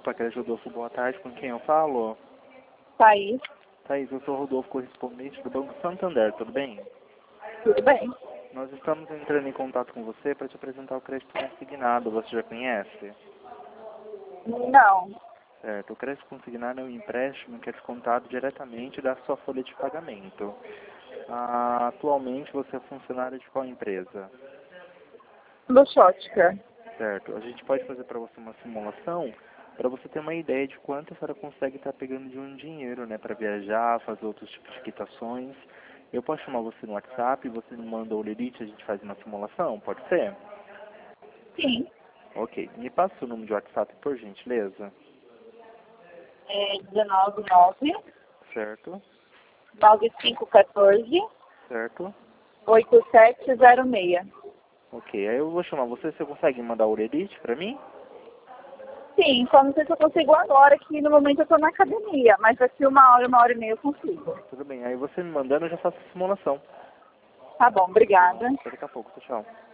Opa, Creche Rodolfo, boa tarde. Com quem eu falo? Thaís. Thaís, eu sou o Rodolfo, correspondente do Banco Santander, tudo bem? Tudo bem? Nós estamos entrando em contato com você para te apresentar o crédito consignado. Você já conhece? Não. Certo. O crédito consignado é um empréstimo que é descontado diretamente da sua folha de pagamento. Atualmente você é funcionário de qual empresa? Luxótica. Certo. A gente pode fazer para você uma simulação para você ter uma ideia de quanto a senhora consegue estar pegando de um dinheiro, né, para viajar, fazer outros tipos de quitações. Eu posso chamar você no WhatsApp, você me manda o lerite, a gente faz uma simulação, pode ser? Sim. Ok. Me passa o número de WhatsApp, por gentileza. É 199 Certo. 9514 Certo. 8706. Ok. Aí eu vou chamar você, você consegue mandar o lerite para mim? Sim, só não sei se eu consigo agora, que no momento eu estou na academia, mas daqui uma hora e meia eu consigo. Tudo bem. Aí você me mandando, eu já faço a simulação. Tá bom, obrigada. Até daqui a pouco. Tchau.